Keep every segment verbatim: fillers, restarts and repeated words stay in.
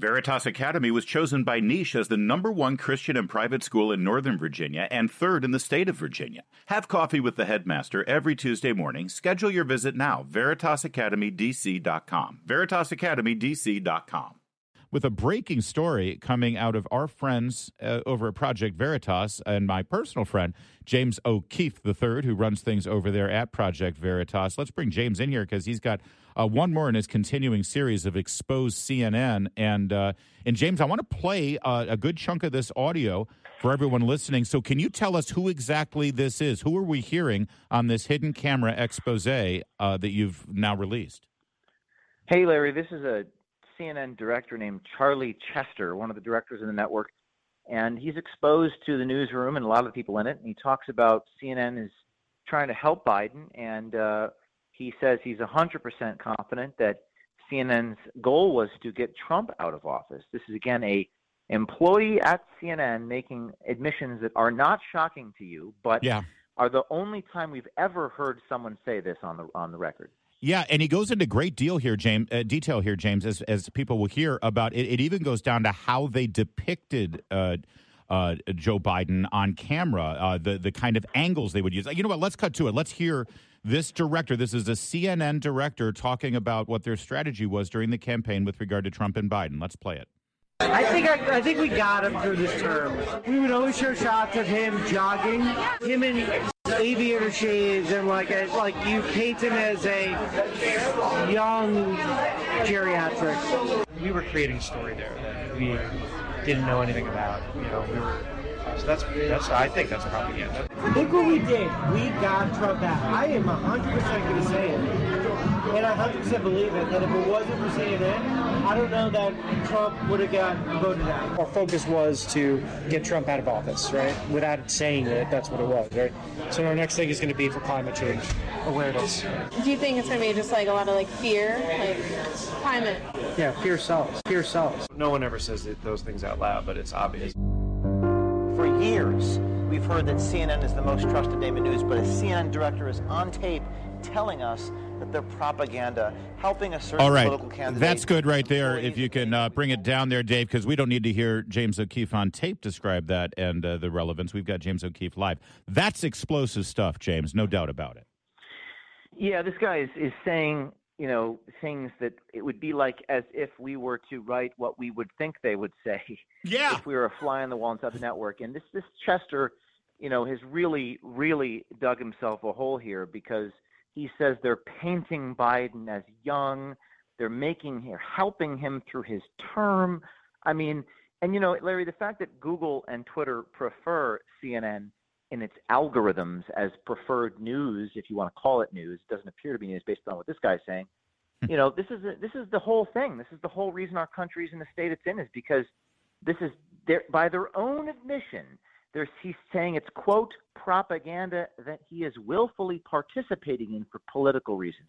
Veritas Academy was chosen by Niche as the number one Christian and private school in Northern Virginia and third in the state of Virginia. Have coffee with the headmaster every Tuesday morning. Schedule your visit now. Veritas Academy D C dot com. Veritas Academy D C dot com. With a breaking story coming out of our friends uh, over at Project Veritas and my personal friend, James O'Keefe the third, who runs things over there at Project Veritas. Let's bring James in here because he's got uh, one more in his continuing series of Expose C N N. And, uh, and James, I want to play uh, a good chunk of this audio for everyone listening. So can you tell us who exactly this is? Who are we hearing on this hidden camera expose uh, that you've now released? Hey, Larry, this is a C N N director named Charlie Chester, one of the directors of the network, and he's exposed to the newsroom and a lot of the people in it, and he talks about C N N is trying to help Biden, and uh, he says he's one hundred percent confident that C N N's goal was to get Trump out of office. This is, again, a employee at C N N making admissions that are not shocking to you, but yeah. are the only time we've ever heard someone say this on the on the record. Yeah, and he goes into great deal here, James. Uh, detail here, James, as as people will hear about it. It even goes down to how they depicted uh, uh, Joe Biden on camera, uh, the the kind of angles they would use. You know what? Let's cut to it. Let's hear this director. This is a C N N director talking about what their strategy was during the campaign with regard to Trump and Biden. Let's play it. I think I, I think we got him through this term. We would always show shots of him jogging, him in aviator shades, and like a, like you paint him as a young geriatric. We were creating a story there that we didn't know anything about. You know, we were. So that's that's. I think that's propaganda. Look what we did. We got Trump out. I am one hundred percent going to say it, and I one hundred percent believe it. That if it wasn't for C N N, I don't know that Trump would have got voted out. Our focus was to get Trump out of office, right? Without saying it, that's what it was, right? So our next thing is going to be for climate change awareness. Do you think it's going to be just like a lot of like fear, like climate? Yeah, fear sells. Fear sells. No one ever says those things out loud, but it's obvious. For years, we've heard that C N N is the most trusted name in news, but a C N N director is on tape telling us that they're propaganda, helping a certain All right. political candidate. That's good right there. If you can uh, bring it down there, Dave, because we don't need to hear James O'Keefe on tape describe that and uh, the relevance. We've got James O'Keefe live. That's explosive stuff, James, no doubt about it. Yeah, this guy is, is saying, you know, things that it would be like as if we were to write what we would think they would say yeah. if we were a fly on the wall inside the network. And this, this Chester, you know, has really, really dug himself a hole here because he says they're painting Biden as young. They're making him, helping him through his term. I mean, and, you know, Larry, the fact that Google and Twitter prefer C N N in its algorithms as preferred news, if you want to call it news, doesn't appear to be news based on what this guy's saying. You know, this is a, this is the whole thing. This is the whole reason our country's in the state it's in is because this is their, by their own admission. There's, he's saying it's, quote, propaganda that he is willfully participating in for political reasons.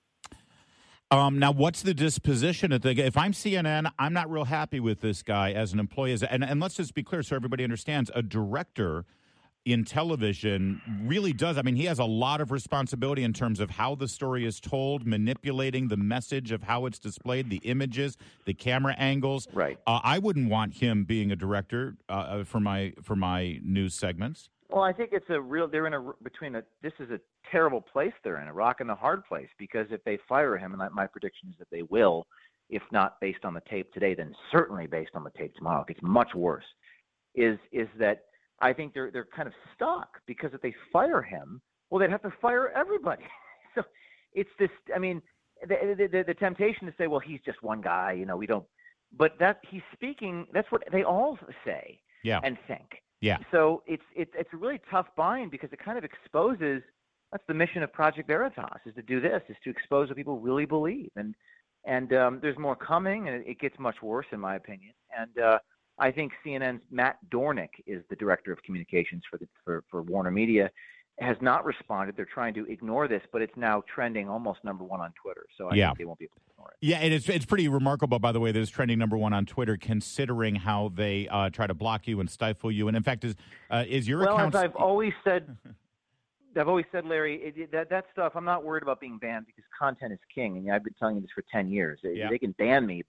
Um, now, what's the disposition? At the, if I'm C N N, I'm not real happy with this guy as an employee. As, and, and let's just be clear so everybody understands, a director in television really does. I mean, he has a lot of responsibility in terms of how the story is told, manipulating the message of how it's displayed, the images, the camera angles. Right. Uh, I wouldn't want him being a director uh, for my for my news segments. Well, I think it's a real. They're in a between a. This is a terrible place they're in, a rock and a hard place. Because if they fire him, and my prediction is that they will, if not based on the tape today, then certainly based on the tape tomorrow. It gets much worse. Is is that? I think they're they're kind of stuck because if they fire him, well, they'd have to fire everybody. So it's this. I mean, the, the, the, the temptation to say, well, he's just one guy, you know, we don't. But that he's speaking. That's what they all say yeah. and think. Yeah. So it's it's it's a really tough bind because it kind of exposes. That's the mission of Project Veritas is to do this, is to expose what people really believe, and and um, there's more coming, and it, it gets much worse in my opinion, and. Uh, I think C N N's Matt Dornick is the director of communications for the for, for Warner Media, has not responded. They're trying to ignore this, but it's now trending almost number one on Twitter. So I yeah. think they won't be able to ignore it. Yeah, and it's it's pretty remarkable, by the way, that it's trending number one on Twitter, considering how they uh, try to block you and stifle you. And in fact, is uh, is your well, account? Well, as I've always said, I've always said, Larry, it, it, that that stuff. I'm not worried about being banned because content is king, and I've been telling you this for ten years. Yeah. They can ban me, but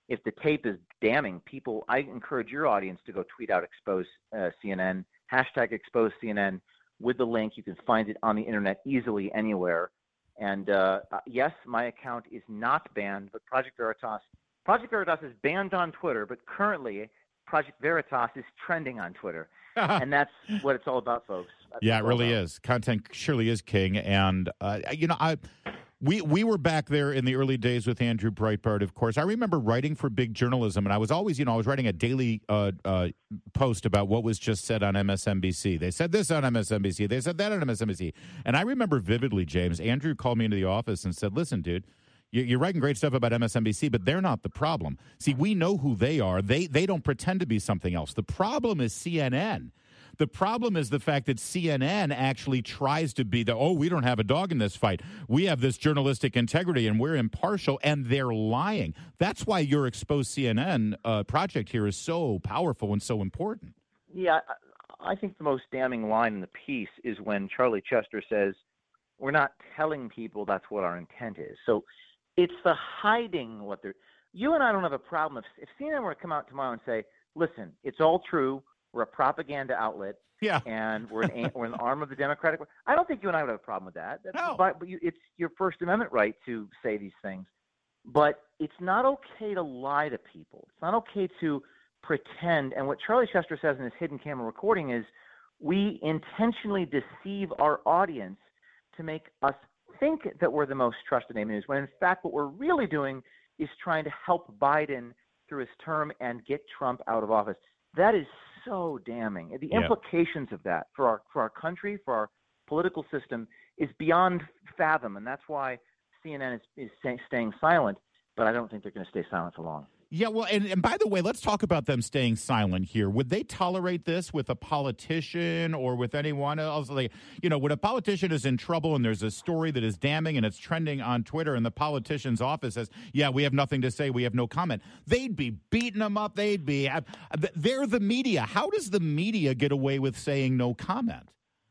if the tape is damning, people, I encourage your audience to go tweet out expose uh, C N N, hashtag expose C N N with the link. You can find it on the internet easily anywhere. And uh, yes, my account is not banned, but Project Veritas, Project Veritas is banned on Twitter, but currently Project Veritas is trending on Twitter. And that's what it's all about, folks. That's yeah, it really about. is. Content surely is king. And, uh, you know, I... We we were back there in the early days with Andrew Breitbart, of course. I remember writing for Big Journalism, and I was always, you know, I was writing a daily uh, uh, post about what was just said on M S N B C. They said this on M S N B C. They said that on M S N B C. And I remember vividly, James, Andrew called me into the office and said, listen, dude, you're writing great stuff about M S N B C, but they're not the problem. See, we know who they are. They They don't pretend to be something else. The problem is C N N. The problem is the fact that C N N actually tries to be the, oh, we don't have a dog in this fight. We have this journalistic integrity and we're impartial, and they're lying. That's why your Expose C N N uh, project here is so powerful and so important. Yeah, I think the most damning line in the piece is when Charlie Chester says, we're not telling people that's what our intent is. So it's the hiding what they're – you and I don't have a problem. If, if C N N were to come out tomorrow and say, listen, it's all true. We're a propaganda outlet, yeah, and we're an we're an arm of the Democratic. I don't think you and I would have a problem with that. No. But, but you, it's your First Amendment right to say these things. But it's not okay to lie to people. It's not okay to pretend. And what Charlie Chester says in his hidden camera recording is, we intentionally deceive our audience to make us think that we're the most trusted name news, when in fact what we're really doing is trying to help Biden through his term and get Trump out of office. That is so damning. The yeah. implications of that for our for our country, for our political system, is beyond fathom, and that's why C N N is, is stay, staying silent. But I don't think they're going to stay silent for long. Yeah, well, and, and by the way, let's talk about them staying silent here. Would they tolerate this with a politician or with anyone else? Like, you know, when a politician is in trouble and there's a story that is damning and it's trending on Twitter and the politician's office says, yeah, we have nothing to say, we have no comment, they'd be beating them up. They'd be, they're the media. How does the media get away with saying no comment?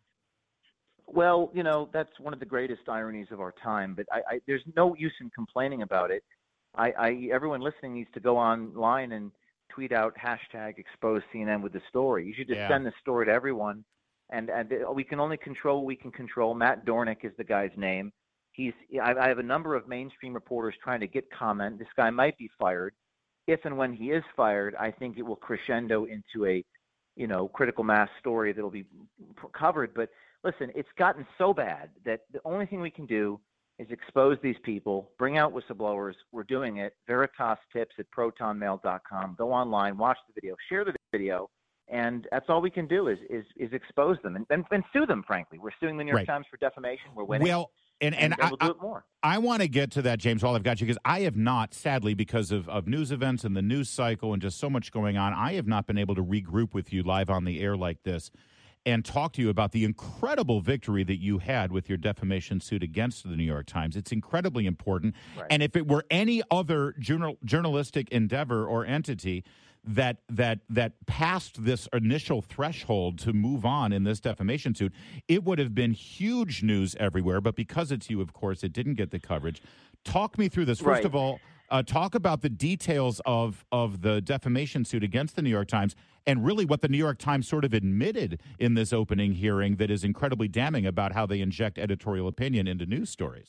Well, you know, that's one of the greatest ironies of our time, but I, I, there's no use in complaining about it. I, I, everyone listening needs to go online and tweet out hashtag expose C N N with the story. You should just yeah. send the story to everyone, and and we can only control what we can control. Matt Dornick is the guy's name. He's I, I have a number of mainstream reporters trying to get comment. This guy might be fired. If and when he is fired, I think it will crescendo into a, you know, critical mass story that'll be covered. But listen, it's gotten so bad that the only thing we can do is expose these people, bring out whistleblowers. We're doing it. Veritas Tips at proton mail dot com. Go online, watch the video, share the video, and that's all we can do is is, is expose them and, and, and sue them, frankly. We're suing the New York right. Times for defamation. We're winning. Well, and, and, and, and we'll I, do it more. I, I want to get to that, James, while I've got you, because I have not, sadly, because of, of news events and the news cycle and just so much going on, I have not been able to regroup with you live on the air like this and talk to you about the incredible victory that you had with your defamation suit against the New York Times. It's incredibly important. Right. And if it were any other journal, journalistic endeavor or entity that that that passed this initial threshold to move on in this defamation suit, it would have been huge news everywhere. But because it's you, of course, it didn't get the coverage. Talk me through this. First Right. of all, uh, talk about the details of, of the defamation suit against the New York Times, and really what the New York Times sort of admitted in this opening hearing that is incredibly damning about how they inject editorial opinion into news stories.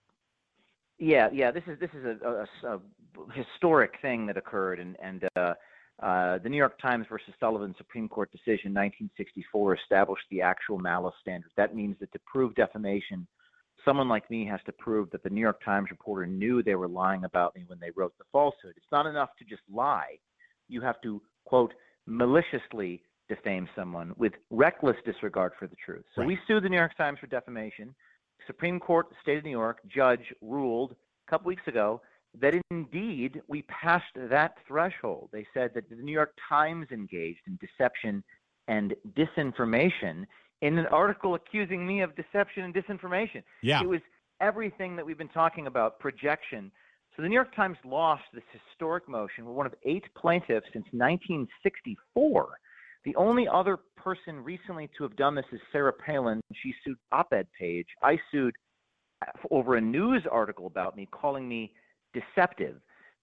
Yeah, yeah. This is this is a, a, a historic thing that occurred, and and uh, uh, the New York Times versus Sullivan Supreme Court decision, nineteen sixty-four, established the actual malice standard. That means that to prove defamation, someone like me has to prove that the New York Times reporter knew they were lying about me when they wrote the falsehood. It's not enough to just lie. You have to, quote, maliciously defame someone with reckless disregard for the truth. So right. we sued the New York Times for defamation. Supreme Court, State of New York, judge ruled a couple weeks ago that indeed we passed that threshold. They said that the New York Times engaged in deception and disinformation in an article accusing me of deception and disinformation. Yeah. It was everything that we've been talking about, projection. So the New York Times lost this historic motion. We're one of eight plaintiffs since nineteen sixty-four. The only other person recently to have done this is Sarah Palin. She sued op-ed page. I sued over a news article about me, calling me deceptive.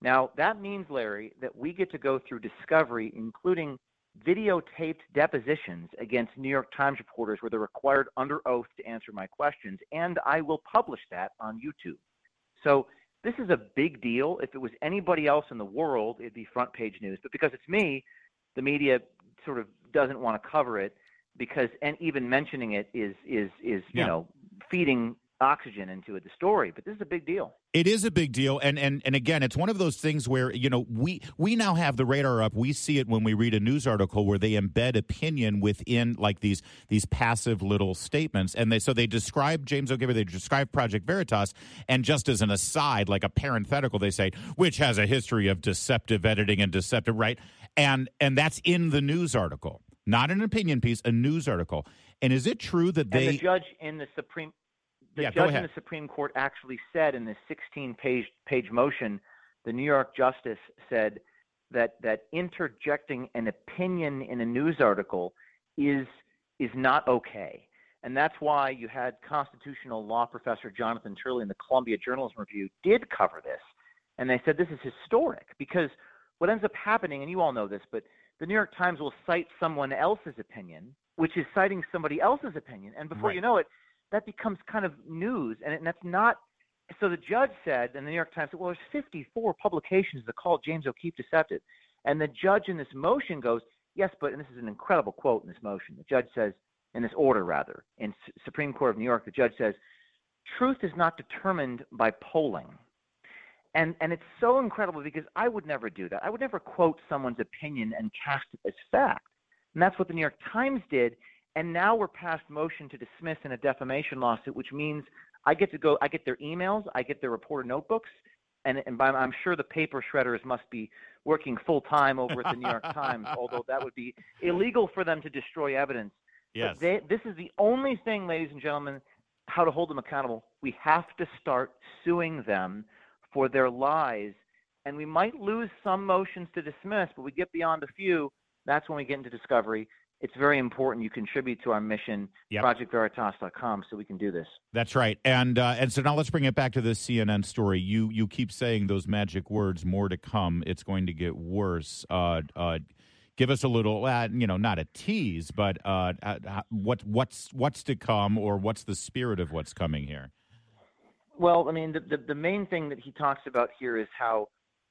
Now, that means, Larry, that we get to go through discovery, including videotaped depositions against New York Times reporters where they're required under oath to answer my questions, and I will publish that on YouTube. So this is a big deal. If it was anybody else in the world, it'd be front page news. But because it's me, the media sort of doesn't want to cover it because, and even mentioning it is, is, is you yeah. know, feeding oxygen into it, the story. But this is a big deal. It is a big deal, and and and again, it's one of those things where, you know, we we now have the radar up. We see it when we read a news article where they embed opinion within like these these passive little statements, and they so they describe James O'Keefe, they describe Project Veritas, and just as an aside, like a parenthetical, they say which has a history of deceptive editing and deceptive, right? And and that's in the news article, not an opinion piece, a news article. And is it true that they and the judge in the Supreme The yeah, judge in the Supreme Court actually said in this sixteen-page page motion, the New York justice said that that interjecting an opinion in a news article is is not okay. And that's why you had constitutional law professor Jonathan Turley in the Columbia Journalism Review did cover this. And they said this is historic because what ends up happening, and you all know this, but the New York Times will cite someone else's opinion, which is citing somebody else's opinion. And before Right. you know it, that becomes kind of news, and, it, and that's not. So the judge said, and the New York Times said, well, there's fifty-four publications that call James O'Keefe deceptive. And the judge in this motion goes, yes, but, and this is an incredible quote in this motion, the judge says, in this order rather, in S- Supreme Court of New York, the judge says, truth is not determined by polling. And and it's so incredible because I would never do that. I would never quote someone's opinion and cast it as fact. And that's what the New York Times did. And now we're past motion to dismiss in a defamation lawsuit, which means I get to go, I get their emails, I get their reporter notebooks, and, and by, I'm sure the paper shredders must be working full time over at the New York Times, although that would be illegal for them to destroy evidence. Yes. But they, this is the only thing, ladies and gentlemen, how to hold them accountable. We have to start suing them for their lies, and we might lose some motions to dismiss, but we get beyond a few. That's when we get into discovery. It's very important you contribute to our mission, Yep. project veritas dot com, so we can do this. That's right. And uh, and so now let's bring it back to this C N N story. You you keep saying those magic words, more to come. It's going to get worse. Uh, uh, give us a little, uh, you know, not a tease, but uh, uh, what what's what's to come, or what's the spirit of what's coming here? Well, I mean, the, the, the main thing that he talks about here is how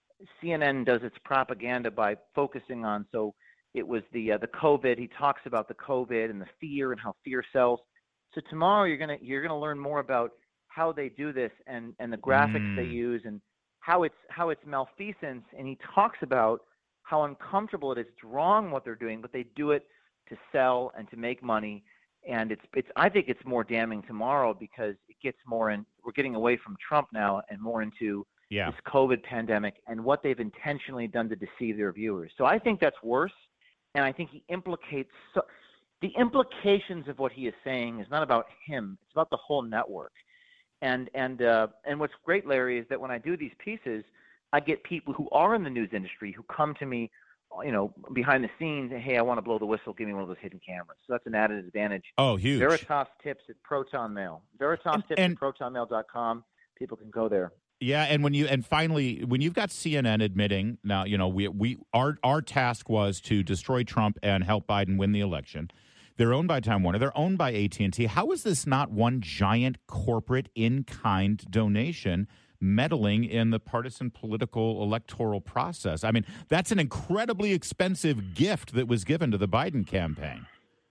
C N N does its propaganda by focusing on, so it was the uh, the COVID. He talks about the COVID and the fear and how fear sells. So tomorrow you're gonna you're gonna learn more about how they do this and, and the graphics Mm. they use and how it's how it's malfeasance. And he talks about how uncomfortable it is. It's wrong what they're doing, but they do it to sell and to make money. And it's it's I think it's more damning tomorrow because it gets more in. We're getting away from Trump now and more into Yeah. this COVID pandemic and what they've intentionally done to deceive their viewers. So I think that's worse. And I think he implicates so, the implications of what he is saying is not about him; it's about the whole network. And and uh, and what's great, Larry, is that when I do these pieces, I get people who are in the news industry who come to me, you know, behind the scenes, and hey, I want to blow the whistle. Give me one of those hidden cameras. So that's an added advantage. Oh, huge. Veritas Tips at Proton Mail. Veritas Tips and- at proton mail dot com. People can go there. Yeah, and when you and finally when you've got C N N admitting now, you know, we we our our task was to destroy Trump and help Biden win the election. They're owned by Time Warner. They're owned by A T and T. How is this not one giant corporate in-kind donation meddling in the partisan political electoral process? I mean, that's an incredibly expensive gift that was given to the Biden campaign.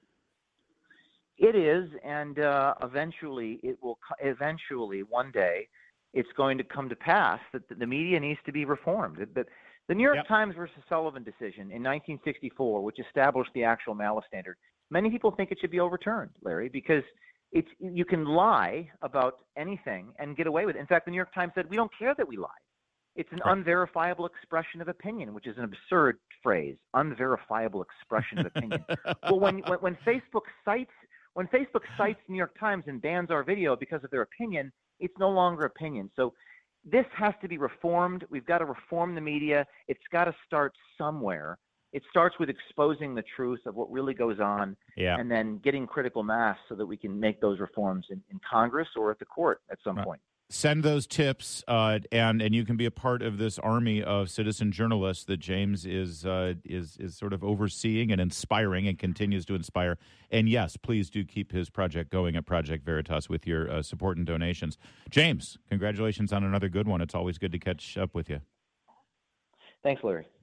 It is, and uh, eventually it will. co- Eventually, one day, it's going to come to pass that the- the media needs to be reformed. That the New York Yep. Times versus Sullivan decision in nineteen sixty-four, which established the actual malice standard, many people think it should be overturned, Larry, because it's you can lie about anything and get away with it. In fact, the New York Times said we don't care that we lie. It's an Right. unverifiable expression of opinion, which is an absurd phrase. Unverifiable expression of opinion. Well, when, when when Facebook cites when Facebook cites New York Times and bans our video because of their opinion, it's no longer opinion. So this has to be reformed. We've got to reform the media. It's got to start somewhere. It starts with exposing the truth of what really goes on, Yeah. and then getting critical mass so that we can make those reforms in, in Congress or at the court at some Right. point. send those tips, uh, and and you can be a part of this army of citizen journalists that James is uh, is is sort of overseeing and inspiring, and continues to inspire. And yes, please do keep his project going at Project Veritas with your uh, support and donations. James, congratulations on another good one. It's always good to catch up with you. Thanks, Larry.